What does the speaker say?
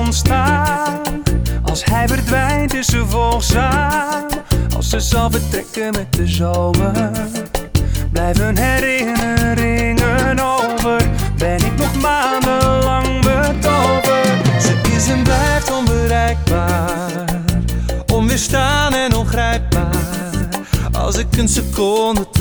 ontstaan. Als hij verdwijnt is ze volgzaam. Als ze zal vertrekken met de zomer, blijven herinneringen over. Ben ik nog maandenlang betoverd. Ze is en blijft onbereikbaar, onweerstaan en ongrijpbaar. Als ik een seconde